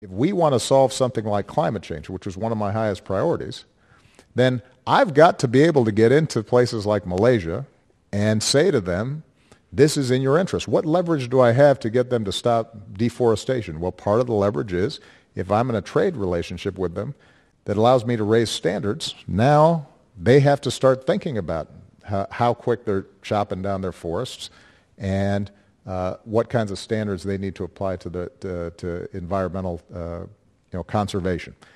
If we want to solve something like climate change, which is one of my highest priorities, then I've got to be able to get into places like Malaysia and say to them, this is in your interest. What leverage do I have to get them to stop deforestation? Well, part of the leverage is if I'm in a trade relationship with them that allows me to raise standards, now they have to start thinking about how quick they're chopping down their forests and what kinds of standards they need to apply to environmental conservation.